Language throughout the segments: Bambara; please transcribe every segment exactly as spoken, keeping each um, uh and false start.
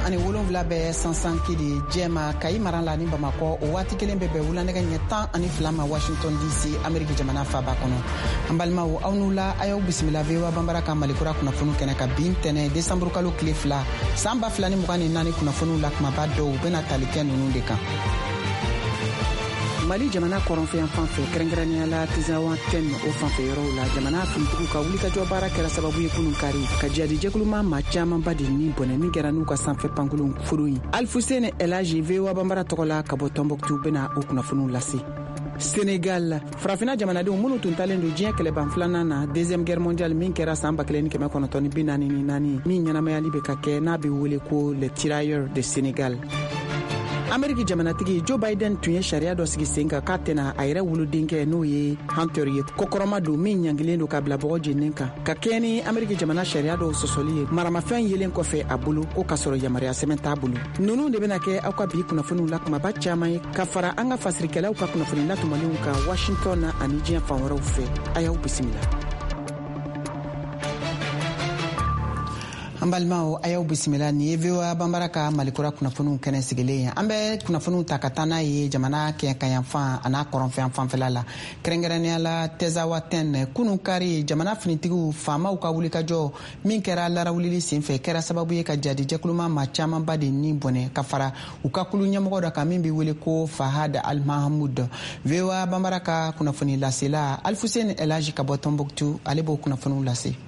ani wolonwula bɛ sansan kili jɛma kayi mara la ni bamakɔ o waati kelen bɛ bɛn wulanɛgɛ ɲɛ tan ani fila ma washington dc ameriki jamana faba kɔnɔ an balimaw aw n'u la a y'aw bisimila vewa banbara ka malikura kunnafoni kɛnɛ ka bin tɛnɛ desanburu kalo tile fila san ba fila ni mugan ni naani kunnafoniw la kumaba dɔw bɛna tali kɛ ninnu de kan. Mali jamana kɔrɔnfɛn fan fɛ kɛrɛnkɛrɛnnenya la tizawa ten o fanfɛ yɔrɔw la jamana finitigiw ka wulikajɔ baara kɛra sababu ye kunun kari ka jadi jɛkuluma maa camanba de ni bɔnɛ min kɛra n'u ka sanfɛ pankolon furu ye alfuseni elaji vewa banbara tɔgɔ la ka bɔ tɔnbɔkutu bɛna o kunnafoniw lase. Senegal farafina jamanadenw minnu tun talen don diɲɛ kɛlɛban filanan na deuxième guerre mondiale min kɛra san ba kelen ni kɛmɛ kɔnɔntɔn ni bi naani ni naani min ɲɛnamayali bɛ ka kɛ n'a bɛ wele ko les tirailleurs de Sénégal. Ameriki jamanatigi Joe Biden tun ye sariya dɔ sigi sen kan k'a tɛna a yɛrɛ wolodenkɛ n'o ye Hunter ye kokɔrɔma don min ɲangilen don ka bila bɔgɔ jeninen kan ka kɛ ni Ameriki jamana sariya dɔw sɔsɔli ye maramafɛn yelen kɔfɛ a bolo ko ka sɔrɔ yamaruya sɛbɛn t'a bolo. Ninnu de bɛna kɛ aw ka bi kunnafoniw la kumaba caman ye ka fara an ka fasirikɛlaw ka kunnafoni latumalenw kan Washington na ani diɲɛ fan wɛrɛw fɛ a y'aw bisimila. An balimaw a y'aw bisimila ni ye vewa banbara ka malikura kunnafoniw kɛnɛ sigilen ye an bɛ kunnafoniw ta ka taa n'a ye jamana kɛɲɛkayanfan a n'a kɔrɔnfɛn fanfɛla la kɛrɛnkɛrɛnnenya la tezawa ten kunun kari jamana finitigiw faamaw ka wulikajɔ min kɛra larawulili senfɛ kɛra sababu ye ka jadi jɛkuluma maa camanba de ni bɔnɛ ka fara u ka kulu ɲɛmɔgɔ dɔ kan min bɛ wele ko Fahad Al-Mahamud. Vewa banbara ka kunnafoni lasela Alfuseni Elaji ka bɔ Tɔnbɔkutu ale b'o kunnafoniw lase.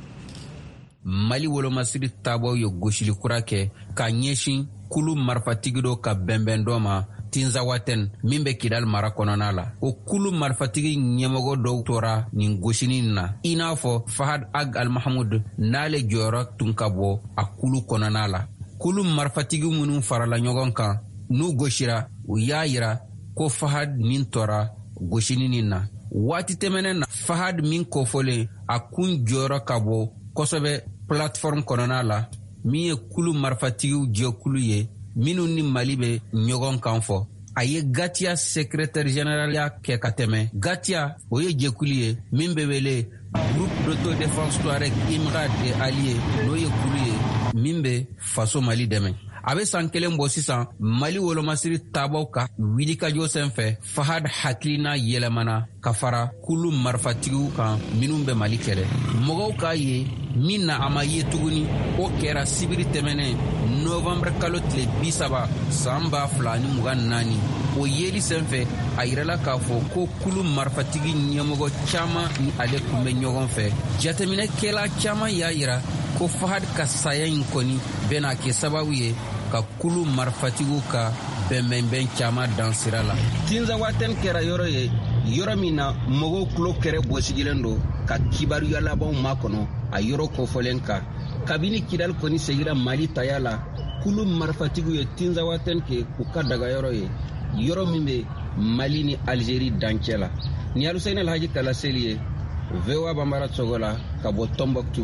Mali wolomasiri taabɔ ye gosili kura kɛ ka ɲɛsin kulu marifatigi dɔ ka bɛnbɛn dɔ ma Tinzawaten min bɛ Kidal mara kɔnɔna la. O kulu marifatigi ɲɛmɔgɔ dɔw tora nin gosini na i n'a fɔ Fahad Ag Al-Mahamud n'ale jɔyɔrɔ tun ka bɔ a kulu kɔnɔna la. Kulu marifatigi minnu farala ɲɔgɔn kan n'u gosira u y'a yira ko Fahad nin tora gosini nin na. Waati tɛmɛnen na Fahad min kofɔlen a kun jɔyɔrɔ ka bɔ kosɛbɛ plateforme kɔnɔna la min ye kulu marifatigiw jɛkulu ye minnu ni Mali bɛ ɲɔgɔn kan fɔ. A ye Gatia secrétaire général ya kɛ ka tɛmɛ. Gatia o ye jɛkulu ye min bɛ wele groupe d'autodéfense Touareg Imrad et Alliés n'o ye kulu ye min bɛ faso Mali dɛmɛ. A bɛ san kelen bɔ sisan Mali wolomasiri taabaw ka wilikajɔ senfɛ Fahad hakilina yɛlɛmana ka fara kulu marifatigiw kan minnu bɛ Mali kɛlɛ. Mɔgɔw k'a ye min na a ma ye tuguni o kɛra sibiri tɛmɛnen novembre kalo tile bi saba san ba fila ni mugan naani. O yeli senfɛ a yirala k'a fɔ ko kulu marifatigi ɲɛmɔgɔ caman ni ale tun bɛ ɲɔgɔn fɛ. Jateminɛkɛla caman y'a yira ko Fahad ka saya in kɔni bɛna kɛ sababu ye ka kulu marifatigiw ka bɛnbɛnbɛn caman dan sira la. Tinzawaten kɛra yɔrɔ ye yɔrɔ min na mɔgɔw tulo kɛrɛ bɔsigilen don ka kibaruya labanw makɔnɔ a yɔrɔ kofɔlen kan. Kabini Kidal kɔni segira Mali taya la kulu marifatigiw ye Tinzawaten kɛ u ka dagayɔrɔ ye yɔrɔ min bɛ Mali ni Algérie dancɛ la. Ni Aluseni Alhaji Talaseli ye vewa banbara tɔgɔ la ka bɔ Tɔnbɔkutu.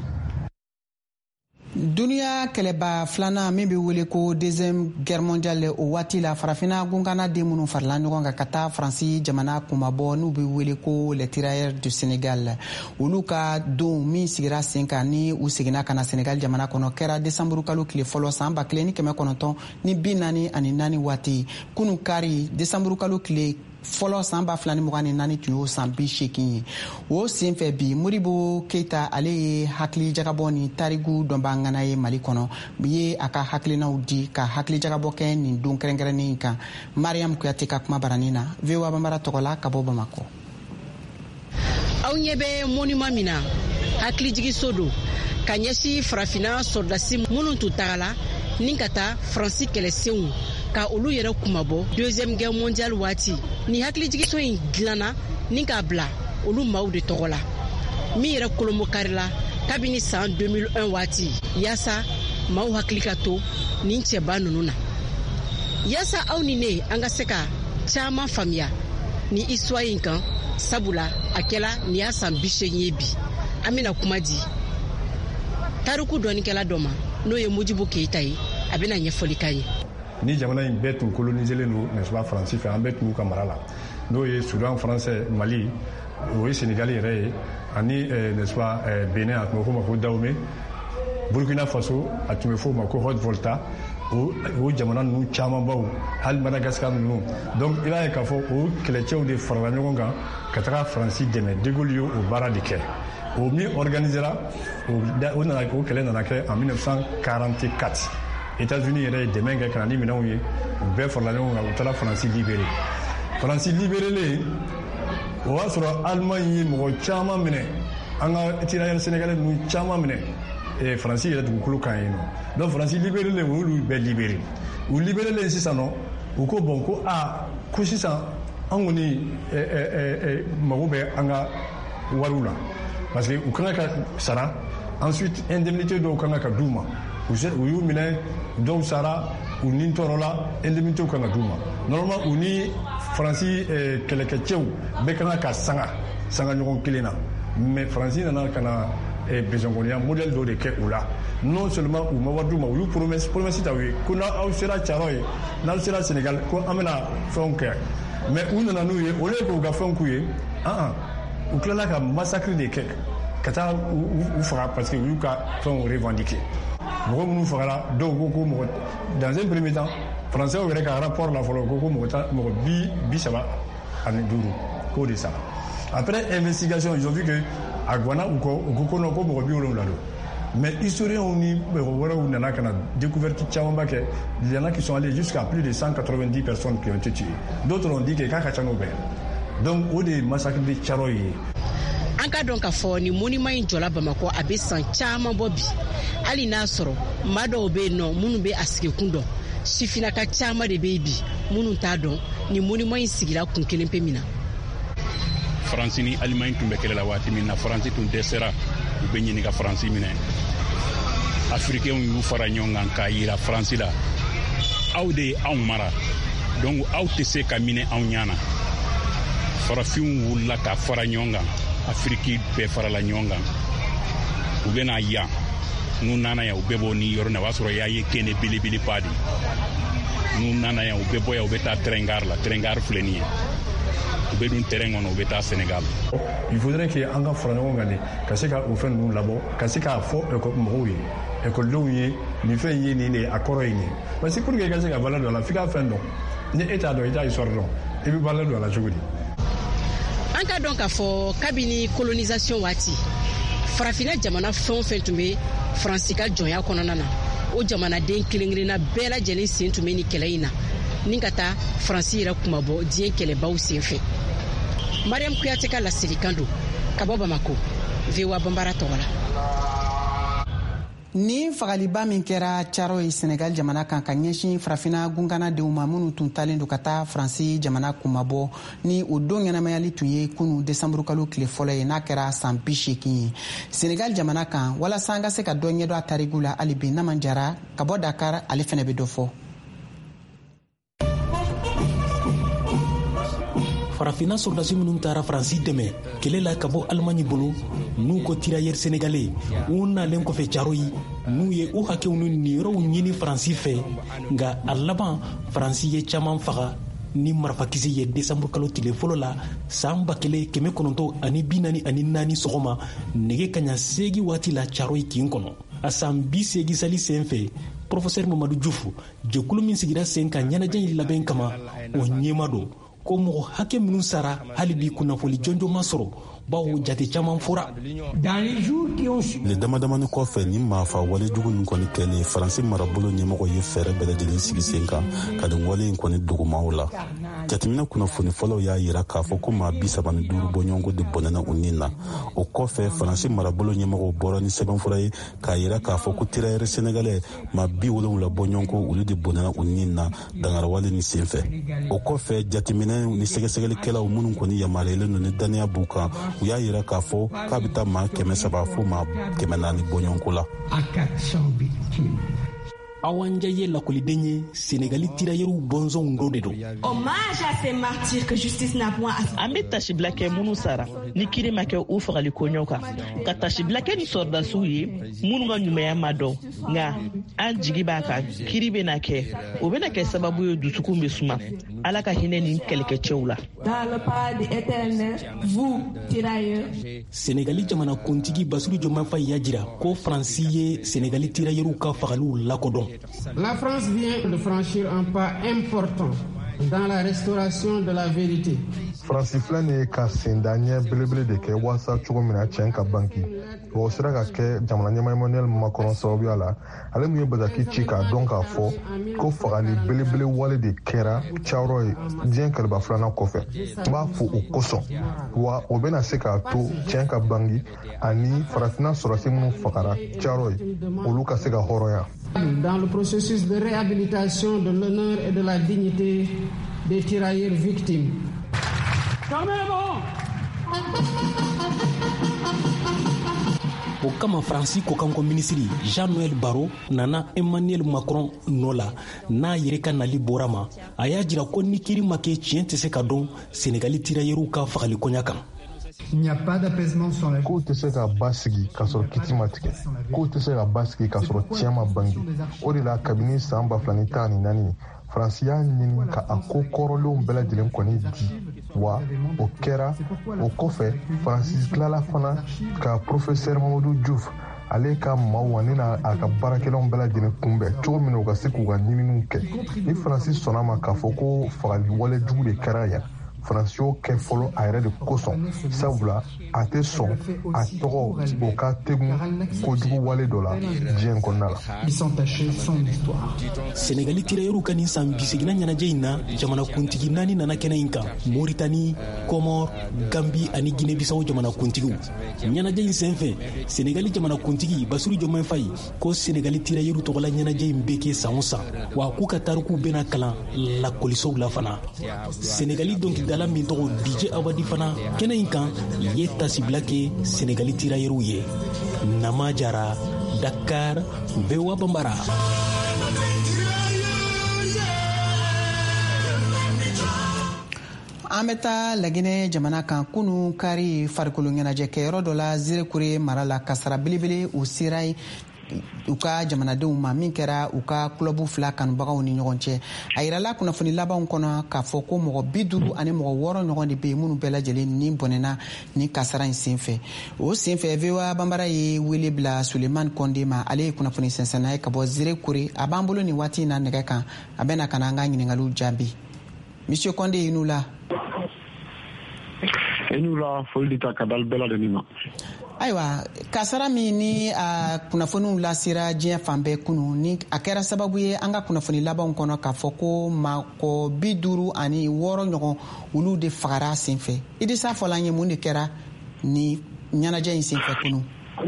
Duniya kɛlɛba filanan min bɛ wele ko deuxième guerre mondiale o waati la farafina gunkana den minnu farala ɲɔgɔn kan ka taa Faransi jamana kumabɔ n'u bɛ wele ko les tirailleurs du Sénégal. Olu ka don min sigira sen kan ni u seginna ka na Sénégal jamana kɔnɔ kɛra desanburu kalo tile fɔlɔ san ba kelen ni kɛmɛ kɔnɔntɔn ni bi naani ani naani waati kunun kari desanburu kalo tile fɔlɔ san ba fila ni mugan ni naani tun y'o san bi seegin ye. O senfɛ bi Modibo Keita ale ye hakili jagabɔ ni tariku dɔnbagana ye Mali kɔnɔ bi ye a ka hakilinaw di ka hakili jagabɔ kɛ nin don kɛrɛnkɛrɛnnen kan. Mariam Kuyate ka kuma baranin na vewa banbara tɔgɔ la ka bɔ Bamakɔ. Aw ɲɛ bɛ monument min na hakilijigiso don ka ɲɛsi farafina sɔrdasi minnu tun tagala ni ka taa Faransi kɛlɛsenw ka olu yɛrɛ kumabɔ deuxième guerre mondiale waati ni hakilijigiso in dilanna ni k'a bila olu maaw de tɔgɔ la min yɛrɛ kolomo karila kabini san deux mille un waati yaasa maaw hakili ka to nin cɛba ninnu na yaasa aw ni ne an ka se ka caman faamuya ni histoire in kan sabula a kɛla ni y'a san bi seegin ye bi an bɛna kuma di tariku dɔɔnikɛla dɔ ma n'o ye Modibo Keita ye a bɛna ɲɛfɔli k'an ye. Ni jamana in bɛɛ tun coloniselen don n'est-ce pas Faransi fɛ an bɛɛ tun ka mara la n'o ye Soudan français Mali o ye Sénégal yɛrɛ ye ani n'est-ce pas Bénin a tun bɛ f'o ma ko Dahomey Burkina Faso a tun bɛ f'o ma ko Haute-Volta o o jamana ninnu camanbaw hali Madagascar ninnu donc i b'a ye k'a fɔ o kɛlɛcɛw de farala ɲɔgɔn kan ka taga Faransi dɛmɛ de Gaulle ye o baara de kɛ o min organisera o nana o kɛlɛ nana kɛ en dix-neuf cent quarante-quatre États-Unis yɛrɛ ye dɛmɛ kɛ ka na ni minɛnw ye u bɛɛ farala ɲɔgɔn kan u taara Faransi libéré Faransi libéré o y'a sɔrɔ Allemagne ye mɔgɔ caman minɛ an ka tirailleurs sénégalais ninnu caman minɛ Faransi yɛrɛ dugukolo kan yen nɔ donc Faransi libéré len o y'olu bɛɛ libéré u libéré len sisan nɔ u ko bon ko aa ko sisan an kɔni mago bɛ an ka wariw la parce que u kan ka sara ensuite indemnité dɔw kan ka d'u ma u y'u minɛ dɔw sara u ni tɔɔrɔla indemnité kan ka d'u ma normalement u ni Faransi kɛlɛkɛcɛw bɛɛ kan ka sanga sanga ɲɔgɔn kelen na mais Faransi nana ka na besonkɔniya modèle dɔ de kɛ u la non seulement u ma wari d'u ma u y'u promesse promesse ta u ye ko n'aw sera Caro ye n'aw sera Sénégal ko an bɛna fɛnw kɛ mais u nana n'u ye au lieu k'u ka fɛnw k'u ye an u tilala ka massacre de kɛ ka taa u faga parce que u y'u ka fɛnw revendiquer mɔgɔ minnu fagara dɔw ko ko mɔgɔ dans un premier temps français yɛrɛ ka rapport la fɔlɔ ko ko mɔgɔ bi bi saba ani duuru k'o de sara après investigation ils ont vu que a Guana u ko u ko non ko mɔgɔ bi wolonwula don mais historiens ni mɔgɔ wɛrɛw nana ka na découverte camanba kɛ il y en a qui sont allés jusqu'à plus de cent quatre-vingt-dix personnes qui ont été tuées d'autres ont dit que k'a ka ca n'o bɛɛ donc o de ye massacre de Caro ye an ka dɔn k'a fɔ ni monument in jɔla Bamako a bɛ san caman bɔ bi hali n'a sɔrɔ maa dɔw bɛ yen nɔ minnu bɛ a sigi kun dɔn sifinaka caman de bɛ yen bi minnu t'a dɔn ni monument in sigira kun kelen pe min na Faransi ni Allemagne tun bɛ kɛlɛ la waati min na Faransi tun dɛsɛra u bɛ ɲini ka Faransi minɛ Africains y'u fara ɲɔgɔn kan k'a yira Faransi la aw de ye anw mara donc aw tɛ se ka minɛ anw ɲana farafinw wulila ka fara ɲɔgɔn kan Afrique bɛɛ farala ɲɔgɔn kan u bɛna yan n'u nana yan u bɛɛ bɔ ni yɔrɔ na o b'a sɔrɔ y'a ye kɛnɛ belebeleba de n'u nana yan u bɛɛ bɔ yan u bɛ taa terrain-gare la terrain-gare filɛ nin ye u bɛ dun terrain kɔnɔ u bɛ taa Sénégal il faudrait que an ka fara ɲɔgɔn kan de ka se ka o fɛn ninnu labɔ ka se k'a fɔ mɔgɔw ye écoledenw ye nin fɛn ye nin de a kɔrɔ ye nin parce que pour que i ka se ka valeur don a la f'i ka fɛn dɔn ni e t'a dɔn i t'a histoire dɔn i bɛ valeur don a la cogo di an ka dɔn k'a fɔ kabini colonisation waati farafina jamana fɛn o fɛn tun bɛ Faransi ka jɔnya kɔnɔna na o jamanaden kelen kelenna bɛɛ lajɛlen sen tun bɛ ni kɛlɛ in na ni ka taa Faransi yɛrɛ kuma bɔ diɲɛ kɛlɛbaw senfɛ Mariam Kuyate ka lasirikan don ka bɔ Bamako V O A Banbara tɔgɔ la ni fagaliba min kɛra Caro ye Senegal jamana kan ka ɲɛsin farafina gungana denw ma minnu tun talen don ka taa Faransi jamana kumabɔ ni o don ɲɛnamayali tun ye kunu desanburu kalo tile fɔlɔ ye n'a kɛra san bi seegin ye Senegal jamana kan walasa an ka se ka dɔ ɲɛdɔn a tariku la hali bi Naman Jara ka bɔ Dakar ale fɛnɛ bɛ dɔ fɔ farafina sɔrdasi minnu taara Faransi dɛmɛ kɛlɛ la ka bɔ Allemagne bolo n'u ko tirailleurs sénégalais u nalen kɔfɛ Caro yi n'u ye u hakɛw ni niyɔrɔw ɲini Faransi fɛ nka a laban Faransi ye caman faga ni marifakisɛ ye desanburu kalo tile fɔlɔ la san ba kelen kɛmɛ kɔnɔntɔn ani bi naani ani naani sɔgɔma nɛgɛ kaɲa seegin waati la Caro yi kin kɔnɔ a san bi seegin sali sen fɛ professeur Mamadou Diouf jɛkulu min sigira sen kan ɲɛnajɛ in labɛn kama o ɲɛma don ko mɔgɔ hakɛ minnu sara hali bi kunnafoni jɔnjɔn ma sɔrɔ bawo jate caman fɔra le damadamani kɔfɛ ni maafa wale jugu nin kɔni kɛlen Faransi marabolo ɲɛmɔgɔ ye fɛɛrɛ bɛɛ lajɛlen sigi sen kan ka nin wale in kɔni dogomaw la jateminɛ kunnafoni fɔlɔw y'a yira k'a fɔ ko maa bi saba ni duuru bɔɲɔgɔnko de bɔnɛna u nin na o kɔfɛ Faransi marabolo ɲɛmɔgɔw bɔra ni sɛbɛnfura ye k'a yira k'a fɔ ko tirailleurs sénégalais maa bi wolonwula bɔɲɔgɔnko olu de bɔnɛna u nin na dangarawale ni senfɛ o kɔfɛ jateminɛ ni sɛgɛsɛgɛlikɛlaw minnu kɔni yamaruyalen don ni daniya b'u kan u y'a yira k'a fɔ k'a bɛ taa maa kɛmɛ saba fo maa kɛmɛ naani bɔɲɔgɔnko la Awanja ye lakoliden ye Sénégali tirailleurs bɔnsɔnw dɔ de don hommage à ces martyrs que justice n'a point an bɛ tasibila kɛ minnu sara ni kiri ma kɛ u fagali koɲɛw kan ka tasibila kɛ ni sɔrdasiw ye minnu ka ɲumanya ma dɔn nka an jigi b'a kan kiri bɛna kɛ o bɛna kɛ sababu ye dusukun bɛ suma Ala ka hinɛ ni kɛlɛkɛcɛw la dans le paradis éternel vous tirailleurs Sénégali jamana kuntigi Bassirou Diomaye Faye y'a jira ko Faransi ye Sénégali tirailleurs ka fagaliw lakodɔn La France vient de franchir un pas important dans la restauration de la vérité. France filɛ ka sendanya belebele de kɛ wasa cogo min na tiɲɛ ka banki o sera ka kɛ jamana ɲɛmaa Emmanuel Macron sababuya la ale mun ye bataki ci k'a dɔn k'a fɔ ko fagali belebele wale de kɛra cayɔrɔ ye diɲɛ kɛlɛba filanan kɔfɛ n b'a fɔ o kosɔn wa o bɛna se k'a to tiɲɛ ka banki ani farafina sɔrɔsi minnu fagara cayɔrɔ ye olu ka se ka hɔrɔnya. Dans le processus de réhabilitation de l'honneur et de la dignité des tirailleurs victimes. O kama Faransi kokanko minisiri Jean-Noël Barrot nana Emmanuel Macron nɔ la n'a yɛrɛ ka nali bɔra ma a y'a jira ko ni kiri ma kɛ tiɲɛ tɛ se ka dɔn Sénégali tirailleurs ka fagali koɲa kan. Il n'y a pas d'apaisement sans la ko tɛ se ka basigi ka sɔrɔ kiti ma tigɛ ko tɛ se ka basigi ka sɔrɔ tiɲɛ ma bangi o de la kabini san ba fila ni tan ni naani Faransi y'a ɲini ka a ko kɔrɔlenw bɛɛ lajɛlen kɔni di wa o kɛra o kɔfɛ Faransi tilala fana ka professeur Mamadou Diouf ale ka maaw ani n'a ka baarakɛlaw bɛɛ lajɛlen kunbɛn cogo min na u ka se k'u ka ɲininiw kɛ ni Faransi sɔnna ma k'a fɔ ko fagali wale jugu de kɛra yan Faransi y'o kɛ fɔlɔ a yɛrɛ de kosɔn sabula a tɛ sɔn a tɔgɔ o ka tegu kojugu wale dɔ la diɲɛ kɔnɔna la. Sénégali tirailleurs ka nin san biseginna ɲɛnajɛ in na jamanakuntigi naani nana kɛnɛ in kan Mauritanie, Comore, Gambie ani Guinée-Bissau jamanakuntigiw. Ɲɛnajɛ in senfɛ Sénégali jamanakuntigi Bassirou Diomaye Faye ko Sénégali tirailleurs tɔgɔla ɲɛnajɛ in bɛ kɛ san o san wa k'u ka tarikuw bɛna kalan lakɔlisow la fana. Sénégali dɔnkilidala min tɔgɔ D J Awadi fana kɛnɛ in kan ye tasibila kɛ Sénégali tirailleurs ye. Nama Jara, Dakar, V O A Bambara. An bɛ taa Laginɛ jamana kan kunu kari farikolo ɲɛnajɛ kɛyɔrɔ dɔ la Zerekure mara la kasara belebele o sera u ka jamanadenw ma min kɛra u ka club fila kanubagaw ni ɲɔgɔn cɛ a yirala kunnafoni labanw kɔnɔ k'a fɔ ko mɔgɔ bi duuru ani mɔgɔ wɔɔrɔ ɲɔgɔn de bɛ yen minnu bɛɛ lajɛlen ni bɔnɛna ni kasara in senfɛ o senfɛ V O A Banbara ye wele bila Sulemani Kɔnde ma ale ye kunnafoni sɛnsɛnna ye ka bɔ Zerekure a b'an bolo nin waati in na nɛgɛ kan a bɛna ka na an ka ɲininkaliw jaabi Monsieur Kɔnde i n'u la i n'u la foli de ta ka dal bɛɛ lajɛlen ma. Ayiwa kasara min ni a kunnafoniw lasera diɲɛ fan bɛɛ kunu ni a kɛra sababu ye an ka kunnafoni labanw kɔnɔ k'a fɔ ko mɔgɔ bi duuru ani wɔɔrɔ ɲɔgɔn olu de fagara senfɛ Idrissa fɔla an ye mun de kɛra ni ɲɛnajɛ in senfɛ kunu.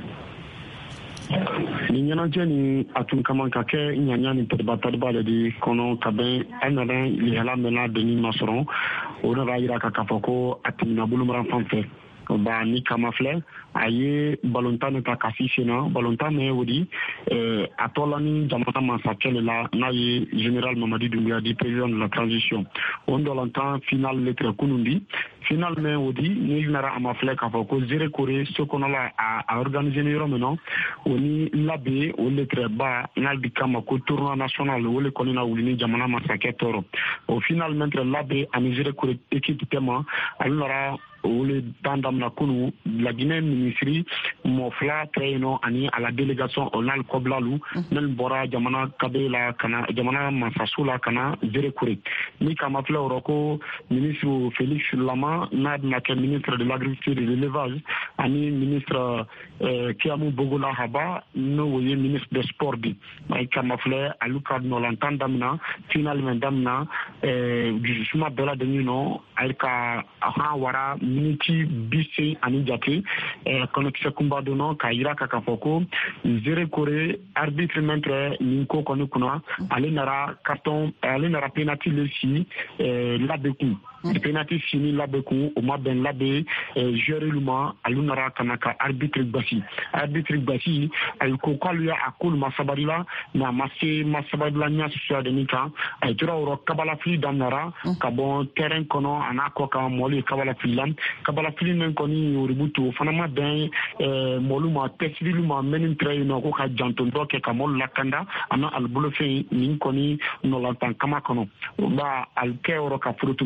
Ni ɲɛnajɛ ni a tun ka man ka kɛ ɲaɲa ni tariba tariba de de kɔnɔ ka bɛn a nana lihala mɛnna bɛnni ma sɔrɔ o nana yira ka k'a fɔ ko a tɛmɛna bolomara fan fɛ ba ni kama filɛ a ye balontan de ta ka fi senna balontan mɛ o di a tɔla ni jamana masakɛ de la n'a ye général Mamadi Doumbouya di président de la transition o ndolantan final lettre kunun di final mɛ o di ni nara a ma filɛ k'a fɔ ko Zerekore so kɔnɔla a organiser ni yɔrɔ min na o ni labɛn o lettre ba n'a di kama ko tournoi national o le kɔni na wuli ni jamana masakɛ tɔɔrɔ o final mɛntre labɛn ani Zerekore équipe tema ale nara o le tan damina kunu Laginɛ ministri mɔgɔ fila kɛ yen nɔ ani a la délégation o n'ale kɔbilalu minnu bɔra jamana kabe la kana jamana masaso la kana Zerekore ni kama filɛ o rɔ ko ministre Félix Lama n'a bɛna kɛ ministre de l'agriculture et de l'élevage ani ministre Kiamu Bogola Haba n'o ye ministre des sports bi mai kama filɛ alu ka nɔlantan damina finalement damina justement bɛɛ lajɛlen nɔ ale ka han wara miniti bi se ani jate kɔnɔkisɛ kunba dɔnɔ k'a yira ka k'a fɔ ko Zerekore arbitre mɛntre nin ko kɔni kunna ale nara carton ale nara penalty le si labɛn kun penalty si ni labɛn kun o ma bɛn labɛn joueur ma alu nara kana ka arbitre gbasi arbitre gbasi ayi ko k'alu y'a a k'olu ma sabari la mais a ma se ma sabari la ɲa suya de min kan a ye tora o rɔ kabalafili daminɛra ka bɔ terrain kɔnɔ a n'a kɔ kan mɔlu ye kabalafili la kabalafili min kɔni oribu to o fana ma bɛn mɔlu ma tɛsirilu ma mɛni tɛrɛ yen nɔ ko ka jantondɔ kɛ ka mɔlu lakanda a na alibolofɛn nin kɔni nɔlantan kama kɔnɔ o b'a ali kɛ yɔrɔ ka forotumu bara la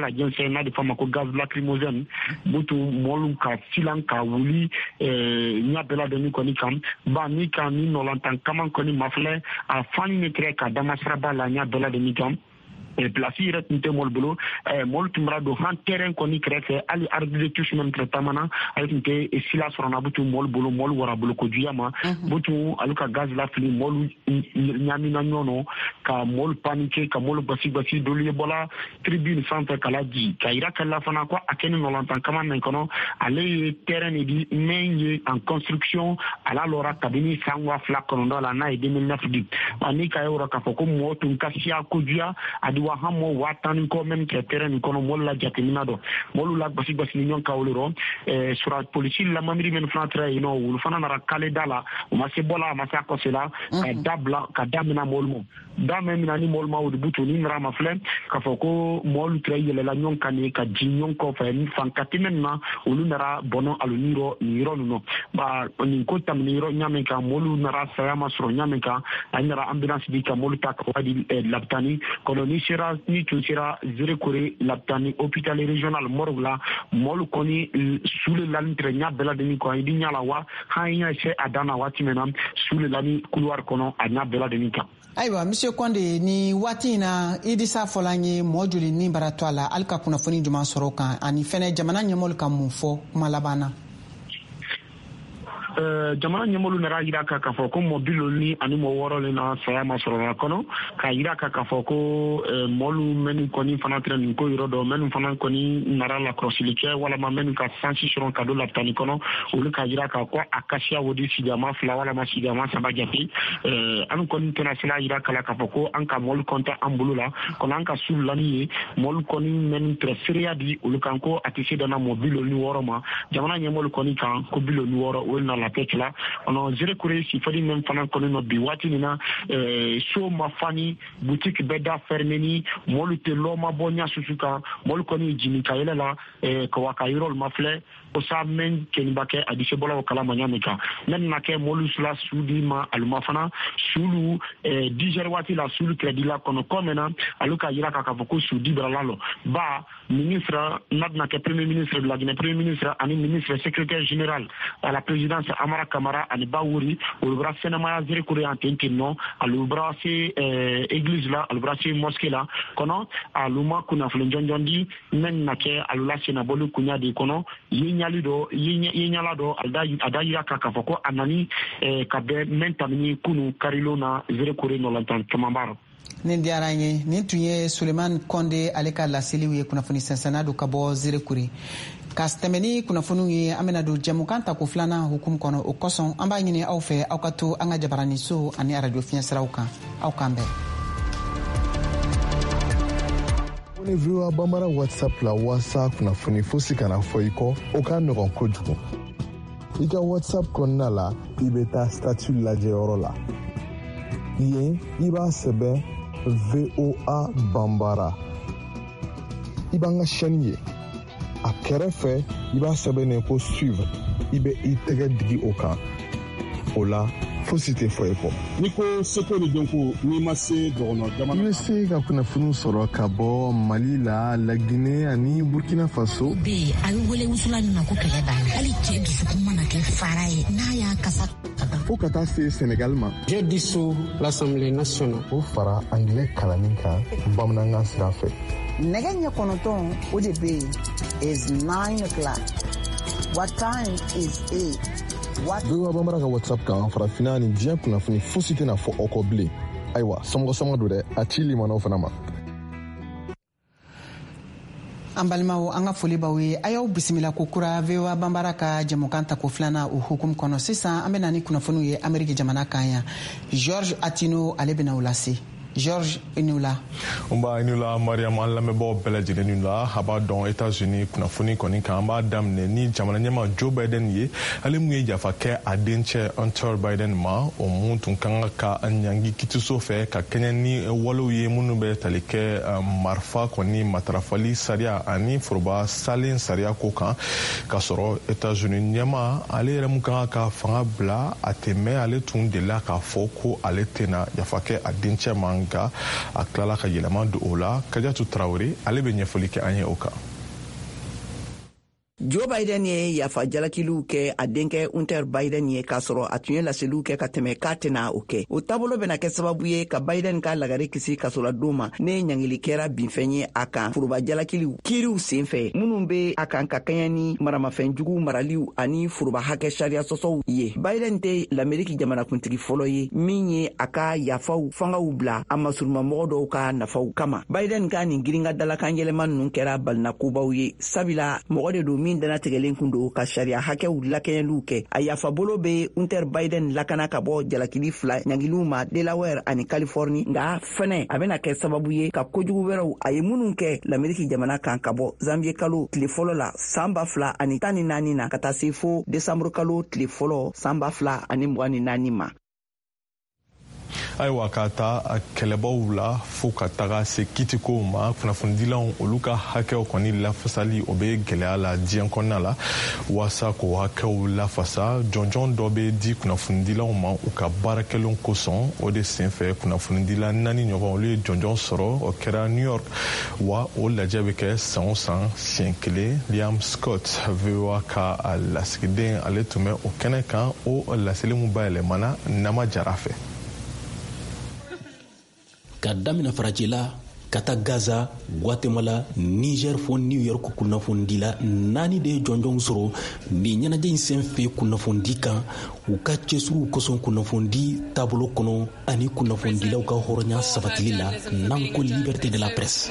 la jɛnsɛn n'a de fɔ a ma ko gaz lacrymogène butu mɔlu ka silan ka wuli ɲa bɛɛ ladonni kɔni kan ba ni kan ni nɔlantan kaman kɔni mafilɛ a fani ne tigɛ ka damasiraba la ɲa bɛɛ ladonni kan place yɛrɛ tun tɛ mɔlu bolo mɔlu tun bara don han terrain kɔni kɛrɛfɛ hali arbre de touche même tɛrɛ taamana ale tun tɛ sila sɔrɔna butu mɔlu bolo mɔlu wara bolo kojuguya ma butu alu ka gaz lafili mɔlu ɲamina ɲɔnɔ ka mɔlu panike ka mɔlu basi basi dolu ye bɔla tribune sanfɛ kala ji ka yira kɛla fana ko a kɛ ni nɔlantan kama min kɔnɔ ale ye terrain de di min ye en construction ala lɔra kabini san wa fila kɔnɔntɔn la n'a ye deux mille neuf di ani ka ye yɔrɔ k'a fɔ ko mɔgɔ tun ka siya kojuguya a di wa hamo wa tan ko même que terrain ni kono mol la jatemina do molu la basi basi ni ka woloro eh sura police la mamiri men flantre ino wul fana na kale dala o ma se bola ma sa ko sela ka dabla ka damina molmo da même na ni molma o butu ni ra ma flen ka foko mol tre yele la nyon kan ka jinyon ko fa ni fan katimen na olu nara bono aluniro niro no ba ni ko tam niro nyame ka molu nara sayama sro nyame ka anyara ambulance di ka molu ta ko di labtani koloni ni tun sera zere kore laptani hôpital régional morgla molu koni sule lani trenya bela deni ko idi nyala wa hanya se adana wati menam sule lani couloir kono anya bela deni ka aywa monsieur Konde ni wati na idi sa folanye moduli ni baratwala alka kuna foni juma soroka ani fene jamana nyamol kam fo malabana jamana nyamolu nara yira ka ka fɔ ko mobile ni ani mo wɔɔrɔ le na saya ma sɔrɔ la kɔnɔ ka yira ka ka fɔ ko mɔlu mɛnu kɔni fana tɛrɛ nin ko yɔrɔ dɔ mɛnu fana kɔni nara la kɔlɔsili kɛ walama mɛnu ka sansi sɔrɔ ka don lapitani kɔnɔ olu ka yira ka ko a kasiya wodi sigama fila walama sigama saba jate an kɔni tɛna sela yira kala ka fɔ ko an ka mɔlu kɔntɛ an bolo la kɔnɔ an ka su lani ye mɔlu kɔni mɛnu tɛrɛ seereya di olu kan ko a tɛ se dana mobile ni wɔɔrɔ ma jamana ɲɛmɔlu kɔni kan ko bilo ni wɔɔrɔ o na la petla ono zere kure si fadi men fana kono no bi wati nina eh so ma fani boutique beda fermeni molu te lo ma bonya susuka molu koni jini kayela la eh ko wakayirol mafle o sa men ken bake adise bola kala manyamika men na ke molu sula sudi ma aluma fana sulu eh diger wati la sulu credit la kono komena aluka yira ka ka foko sudi bralalo ba ministre nadna ke premier ministre de la Guinée premier ministre ani ministre secrétaire général à la présidence Amara Kamara ani Bawuri olubra senama zere kure antente non alubra se église la alubra se mosquée la kono aluma kuna flenjonjondi men nake alula sena bolu kunya de kono yinyali do yinyala do alda adaya kaka foko anani kabe men tamini kunu karilo na zere kure no lantan kamambaro nin diyara ye nin tun ye Suleiman Konde ale ka laseliw ye kunnafoni sɛnsɛnna do ka bɔ zere kure ka tɛmɛ ni kunnafoniw ye an bɛna don jɛmukan ta ko filanan hukumu kɔnɔ o kosɔn an b'a ɲini aw fɛ aw ka to an ka jabarani so ani arajo fiɲɛ siraw kan aw k'an bɛn. ni V O A Bambara WhatsApp la wasa kunnafoni fosi kana fɔ i kɔ o ka nɔgɔn kojugu i ka WhatsApp kɔnɔna la i bɛ taa statut lajɛ yɔrɔ la yen i b'a sɛbɛn V O A Bambara i b'an ka chaîne ye a kɛrɛfɛ i b'a sɛbɛnnen ko suivre i bɛ i tɛgɛ digi o kan o la fosi tɛ fɔ i kɔ ni ko seko ni dɔnko n'i ma se dɔgɔnɔ jamana i bɛ se ka kunnafoniw sɔrɔ ka bɔ Mali la Laginɛ ani Burkina Faso bi a bɛ wele wusula nin ma ko kɛlɛ banna hali cɛ dusukun mana kɛ fara ye n'a y'a kasa fo ka taa se Sénégal ma je dissous l'Assemblée nationale o fara anglais kalanni kan bamanankan sira fɛ nɛgɛ ɲɛ kɔnɔntɔn o de bɛ yen is nine o'clock what time is eight V O A Bambara ka WhatsApp kan farafinna ni diɲɛ kunnafoni fosi tɛna fɔ aw kɔ bilen ayiwa sɔmɔgɔsɔmɔ don dɛ a ci limanaw fana ma an balimaw an ka foli b'aw ye a y'aw bisimila ko kura V O A Bambara ka jɛmukan ta ko filanan o hukumu kɔnɔ sisan an bɛna ni kunnafoniw ye Ameriki jamana kan yan George Atino ale bɛna o lase George Inula. On b'a Inula Mariam an lamɛnbaaw bɛɛ lajɛlen la a b'a dɔn États-Unis kunnafoni kɔni kan an b'a daminɛ ni jamana ɲɛmaa Joe Biden ye ale mun ye yafa kɛ a dencɛ Hunter Biden ma o mun tun kan ka ɲangi kitiso fɛ ka kɛɲɛ ni walew ye minnu bɛ tali kɛ marifa kɔni matarafali sariya ani foroba salen sariya ko kan ka sɔrɔ États-Unis ɲɛmaa ale yɛrɛ mun kan ka fanga bila a tɛmɛ ale tun delila k'a fɔ ko ale tɛna yafa kɛ a dencɛ ma min kan a tilala ka yɛlɛma don o la Kadiatu Traore ale bɛ ɲɛfɔli kɛ an ye o kan. Joe Biden ye yafa jalakiliw kɛ a denkɛ Hunter Biden ye k'a sɔrɔ a tun ye laseliw kɛ ka tɛmɛ k'a tɛna o kɛ. O taabolo bɛna kɛ sababu ye ka Biden ka lagare kisi kasola don ma ne ɲangili kɛra binfɛn ye a kan foroba jalakiliw kiiriw senfɛ minnu be a kan ka kɛɲɛ ni maramafɛn jugu maraliw ani foroba hakɛ sariya sɔsɔw ye. Biden tɛ l'Ameriki jamanakuntigi fɔlɔ ye min ye a ka yafaw fangaw bila a masurumamɔgɔ dɔw ka nafaw kama. Biden ka nin girinka dalakan yɛlɛma ninnu kɛra balinakobaw ye sabila mɔgɔ de don min danatigɛlen kun don ka sariya hakɛw lakɛɲɛliw kɛ. A yafa bolo be Hunter Biden lakana ka bɔ jalakili fila ɲangiliw ma Delaware ani Californie nga fɛnɛ a bena kɛ sababu ye ka kojugu wɛrɛw a ye minnu kɛ l'Ameriki jamana kan ka bɔ janvier kalo tile fɔlɔ la san ba fila ani tan ni naani na ka taa se fo décembre kalo tile fɔlɔ san ba fila ani mugan ni naani ma. Ayiwa ka taa a kɛlɛbaw la fo ka taga se kitikow ma kunnafonidilaw olu ka hakɛw kɔni lafasali o be gwɛlɛya la diɲɛ kɔnɔna la waasa k'o hakɛw lafasa jɔnjɔn dɔ be di kunnafonidilaw ma u ka baarakɛlenw kosɔn o de senfɛ kunnafonidila naani ɲɔgɔn olu ye jɔnjɔn sɔrɔ o kɛra New York wa o lajɛ be kɛ san o san siɲɛ kelen. Liam Scott V O A ka a lasigiden ale tun bɛ o kɛnɛ kan o laseli min bayɛlɛmana Nama Jara fɛ. Ka damina farajɛla ka taa Gaza, Guatemala, Niger fo New York kunnafondila naani de ye jɔnjɔnw sɔrɔ nin ɲɛnajɛ in senfɛ kunnafondi kan u ka cɛsiriw kosɔn kunnafondi taabolo kɔnɔ ani kunnafondilaw ka hɔrɔnya sabatili la n'an ko liberté de la presse.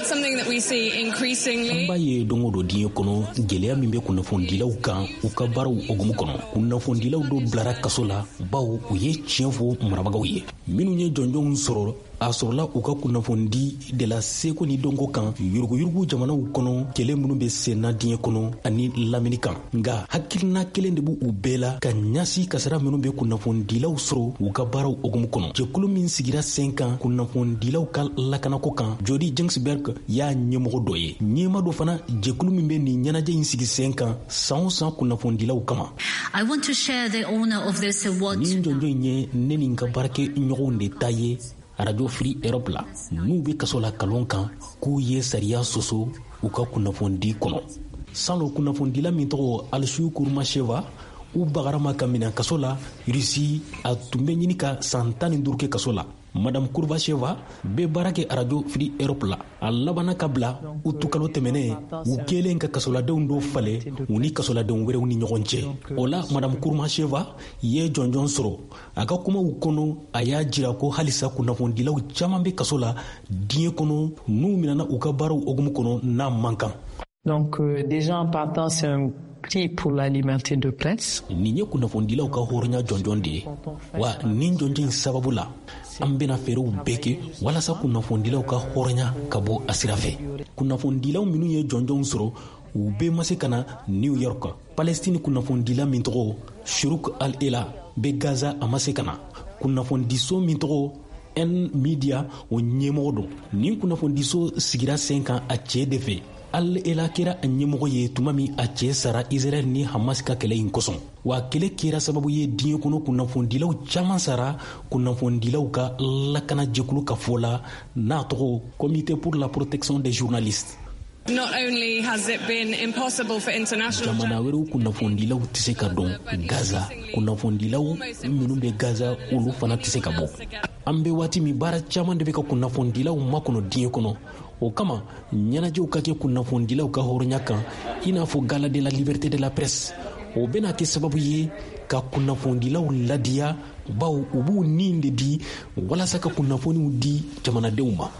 An b'a ye don o don diɲɛ kɔnɔ gɛlɛya min bɛ kunnafondilaw kan u ka baaraw hokumu kɔnɔ. Kunnafondilaw dɔw bilara kaso la bawo u ye tiɲɛ fɔ marabagaw ye minnu ye jɔnjɔnw sɔrɔ a sɔrɔla u ka kunnafondi de la seko ni dɔnko kan yuruguyurugu jamanaw kɔnɔ kɛlɛ minnu bɛ senna diɲɛ kɔnɔ ani lamini kan nka hakilina kelen de b' u bɛɛ la ka ɲasi kasara minnu bɛ kunnafondilaw sɔrɔ u ka baaraw hokumu kɔnɔ. Jɛkulu min sigira sen kan kunnafondilaw ka lakanako kan Jody Ginsberg y'a ɲɛmɔgɔ dɔ ye. ɲɛma dɔ fana jɛkulu min bɛ nin ɲɛnajɛ in sigi sen kan san o san kunnafondilaw kama. I want to share the honor of this award. Nin jɔnjɔn in ye ne ni n ka baarakɛ ɲɔgɔnw de ta ye Radio Free Europe la n'u bɛ kaso la kalon kan k'u ye sariya soso u ka kunnafondi kɔnɔ. Salon kunnafondila min tɔgɔ Alsiu Kurmasheva u bagarama ka minɛ kaso la Rusi a tun bɛ ɲini ka san tan ni duuru kɛ kaso la. Madame Kurvasheva bɛ baara kɛ Radio Free Europe la a labanna ka bila u tu kalo tɛmɛnen u kɛlen ka kasoladenw dɔw falen u ni kasoladenw wɛrɛw ni ɲɔgɔn cɛ. O la Madame Kurmasheva ye jɔnjɔn sɔrɔ a ka kumaw kɔnɔ a y'a jira ko halisa kunnafonidilaw caman bɛ kaso la diɲɛ kɔnɔ n'u minɛna u ka baaraw hokumu kɔnɔ n'a man kan. Donc euh, déjà en partant c'est un prix pour la liberté de presse. Nin ye kunnafonidilaw ka hɔrɔnya jɔnjɔn de ye wa nin jɔnjɔn in sababu la an bena fɛɛrɛw bɛɛ kɛ walasa kunnafonidilaw ka hɔrɔnya ka bɔ a sira fɛ. Kunnafonidilaw minnu ye jɔnjɔnw sɔrɔ u bɛɛ ma se ka na New York. Palestine kunnafonidila min tɔgɔ Shuruk al-Ela bɛ Gaza a ma se ka na. Kunnafonidiso min tɔgɔ N Media o ɲɛmɔgɔ don. Nin kunnafonidiso sigira sen kan a cɛ de fɛ. Al-Ela kɛra a ɲɛmɔgɔ ye tuma min a cɛ sara Israel ni Hamas ka kɛlɛ in kosɔn. Wa kɛlɛ kɛra sababu ye diɲɛ kɔnɔ kunnafonidilaw caman sara kunnafonidilaw ka lakana jɛkulu ka fɔ la n'a tɔgɔ Comité pour la protection des journalistes. Not only has it been impossible for international jamana wɛrɛw kunnafonidilaw tɛ se ka dɔn Gaza kunnafonidilaw minnu bɛ Gaza olu fana tɛ se ka bɔ. An bɛ waati min baara caman de bɛ ka kunnafonidilaw makɔnɔ diɲɛ kɔnɔ. O kama ɲɛnajɛw ka kɛ kunnafonidilaw ka hɔrɔnya kan i n'a fɔ Gala de la liberté de la presse. O bɛna kɛ sababu ye ka kunnafonidilaw ladiya bawo u b'u nin de di walasa ka kunnafoniw di jamanadenw ma.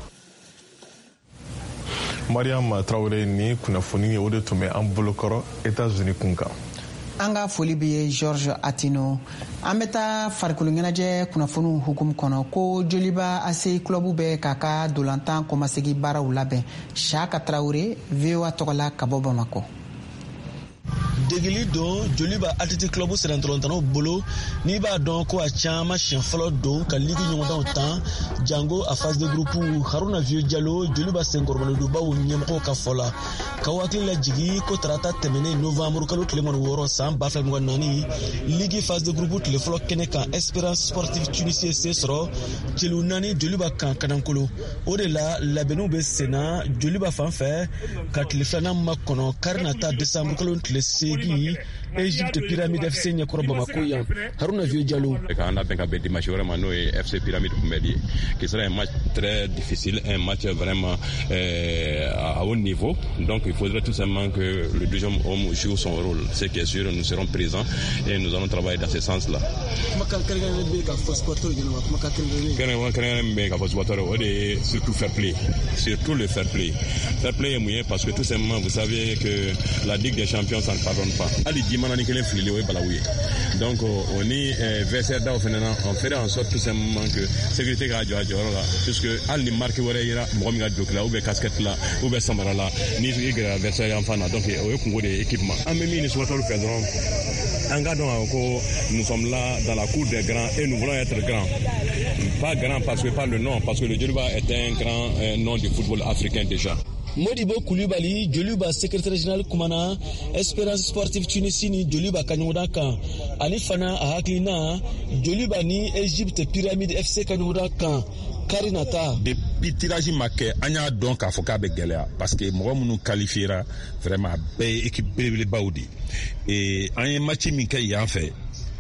Mariam Traoré ni kunnafoni o de tun bɛ an bolokɔrɔ États-Unis kun kan. An ka foli bɛ George Atino. An bɛ taa farikolo ɲɛnajɛ kunnafoniw hukumu kɔnɔ ko joliba A C I club bɛ k'a ka dolantan kɔmasegi baaraw labɛn. Saka Traoré, V O A tɔgɔ la ka bɔ Bamakɔ. degili don Joliba Athletic Club sɛnɛntɔlɔntɔnnaw bolo n'i b'a dɔn ko a caman siɲɛ fɔlɔ don ka ligi ɲɔgɔndanw tan jango a phase de groupe Haruna Vieux Diallo Joliba senkɔrɔbalodubaw ɲɛmɔgɔw ka fɔ la ka hakili lajigi ko tarata tɛmɛnen novembre kalo tile mugan ni wɔɔrɔ san ba fila mugan ni naani ligi phase de groupe tile fɔlɔ kɛnɛ kan Espérance Sportive Tunis se sɔrɔ celu naani Joliba kan kanankolo o de la labɛnniw bɛ senna Joliba fan fɛ ka tile filanan makɔnɔ kari nata décembre kalo tile seegin Égypte Pyramide F C ɲɛkɔrɔ Bamako yan Haruna Vieux Diallo. Quand on a bien dimanche vraiment nous F C Pyramide Koumbedi qui sera un match très difficile, un match vraiment euh, à haut niveau. Donc il faudrait tout simplement que le deuxième homme joue son rôle. C'est que sûr nous serons présents et nous allons travailler dans ce sens-là. Surtout fair play, surtout le fair play. Fair play est moyen parce que tout simplement vous savez que la Ligue des Champions ça ne pardonne pas. Donc on est versaire d'au on ferait en sorte tout simplement que sécurité radio radio là puisque al ni marque wala ira mo mi gaddo là ou be casquette là ou be samara là ni igra versaire en fana donc au congo des équipements en même ni soit le perdron en gardant encore nous sommes là dans la cour des grands et nous voulons être grands, pas grand parce que pas le nom parce que le Joliba est un grand euh, nom du football africain déjà. Modibo Koulibaly Joliba secrétaire général kumana Espérance Sportive Tunisini Joliba kanyuda kan ani fana a haklina Joliba ni Égypte Pyramide F C kanyuda kan Karinata depuis tirage marqué anya donc a foka be gelea parce que mo munu qualifiera vraiment be équipe be baudi et un match mi kay yan fait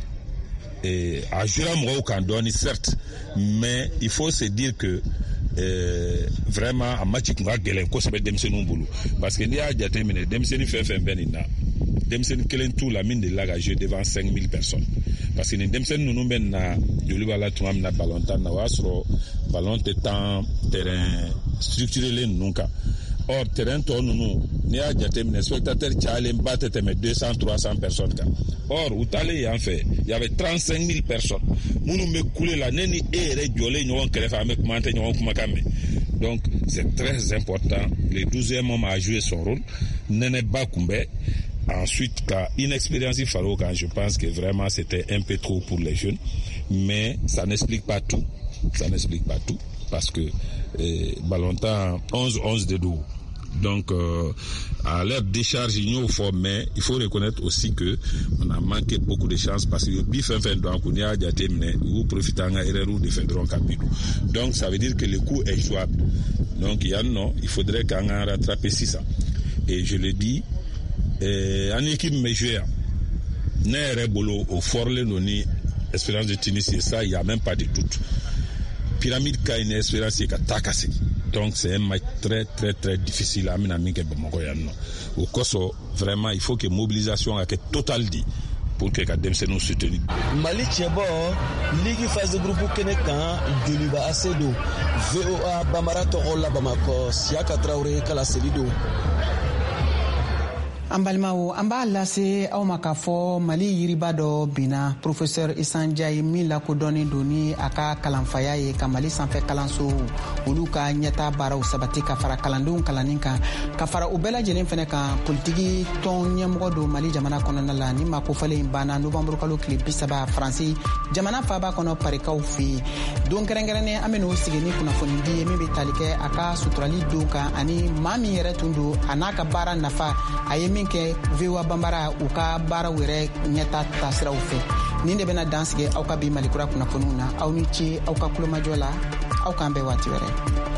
et a jouer mo kan doni certes mais il faut se dire que Euh, vraiment a match qui va gagner ko sebe demsenu bulu parce que ni a jatemine demsenu fait fait benina demsenu kelen tout la mine de la jouer devant cinq mille personnes parce que ni demsenu nous ben na Joliba la tout na ballon tan na wasro ballon de temps terrain structuré le nunca or terrain to nous ni a jatemine spectateur challenge batte te deux cents trois cents personnes ka or outale en fait il y avait trente-cinq mille personnes munu me couler la neni ere jolé ñoo kele fa me commenter ñoo kuma kamé donc c'est très important le douzième homme a joué son rôle Nene Bakoumbe ensuite ka inexpérience Faro quand je pense que vraiment c'était un peu trop pour les jeunes mais ça n'explique pas tout ça n'explique pas tout parce que euh, Balontan onze onze de dos. Donc, euh, à leur décharge, il faut, mais il faut reconnaître aussi que on a manqué beaucoup de chance parce que le bif en fait donc on y a déjà terminé ou profitant à erreur de Fedron Capito. Donc, ça veut dire que le coup est jouable. Donc, il y a non, il faudrait qu'on a rattrapé six ça. Et je le dis, euh, en équipe meilleure, n'est bolo au Forle Noni, Espérance de Tunisie, ça, il n'y a même pas de doute. Pyramide ka une espérance qui est donc c'est un match très très très difficile à mener au Koso vraiment il faut que mobilisation a que total dit pour que Kadem se nous soutenir. Mali Tchebo Ligue phase de groupe Kenekan Joliba Asedo V O A Bamara Torola Bamako Siaka Traoré Kala Selido. An balimaw an b'a lase aw ma k'a fɔ Mali yiriba dɔ binna professeur Isan Ndiaye min lakodɔnnen don ni a ka kalanfaya ye ka Mali sanfɛ kalanso olu ka ɲɛta baaraw sabati ka fara kalandenw kalanni kan ka fara u bɛɛ lajɛlen fɛnɛ kan politiki tɔn ɲɛmɔgɔ don Mali jamana kɔnɔna la ni makofalen banna novembre kalo tile bi saba Faransi jamana faaba kɔnɔ parikaw fɛ yen don kɛrɛnkɛrɛnnen an bɛn'o sigi ni kunnafoni di ye min bɛ tali kɛ a ka suturali don kan ani maa min yɛrɛ tun don a n'a ka baara nafa a ye min kɛ V O A Bambara u ka baaraw yɛrɛ ɲɛta taasiraw fɛ nin de bɛna dan sigi aw ka bi Malikura kunnafoniw na aw ni ce aw ka kulomajɔ la aw k'an bɛɛ waati wɛrɛ.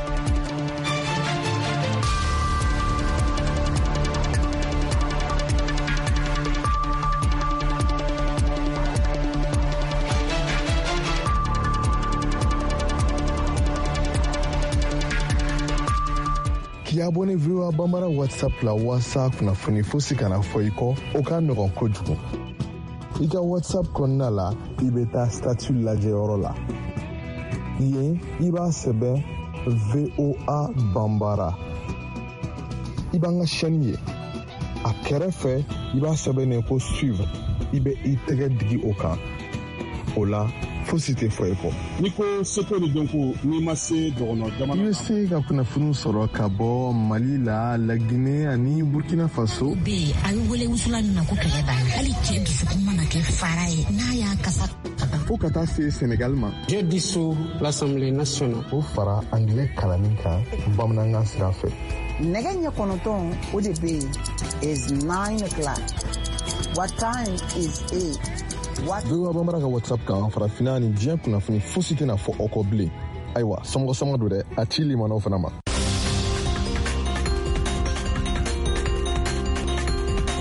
K'i abonné V O A Bambara WhatsApp la WhatsApp kunnafoni fosi kana fɔ i kɔ o ka nɔgɔn kojugu. I ka WhatsApp kɔnɔna la i bɛ taa statut lajɛyɔrɔ la. Yen i b'a sɛbɛn V O A Bambara. I b'an ka chaîne ye. A kɛrɛfɛ i b'a sɛbɛnnen ko suivre. I bɛ i tɛgɛ digi o kan. O la fosi tɛ fɔ ye kɔ. N'i ko seko ni dɔnko n'i ma se dɔgɔnɔ jamana. I bɛ se ka kunnafoni sɔrɔ ka bɔ Mali la, Laginɛ ani Burkina Faso. Bi a bɛ wele wusula min na ko kɛlɛ b'a la. Hali cɛ dusukun mana kɛ fara ye n'a y'a kasa. Fo ka taa se Sénégal ma. J'ai dissous l'Assemblée nationale. O fara anglais kalanni kan bamanankan sira fɛ. Nɛgɛ ɲɛ kɔnɔntɔn o de bɛ yen is nine o'clock. What time is eight? Bewa bambara ka WhatsApp kan farafinna ni diɲɛ kunnafoni fosi tɛna fɔ aw kɔ bilen. Ayiwa, sɔmɔgɔ sɔmɔgɔ don dɛ, a ci limanaw fana ma.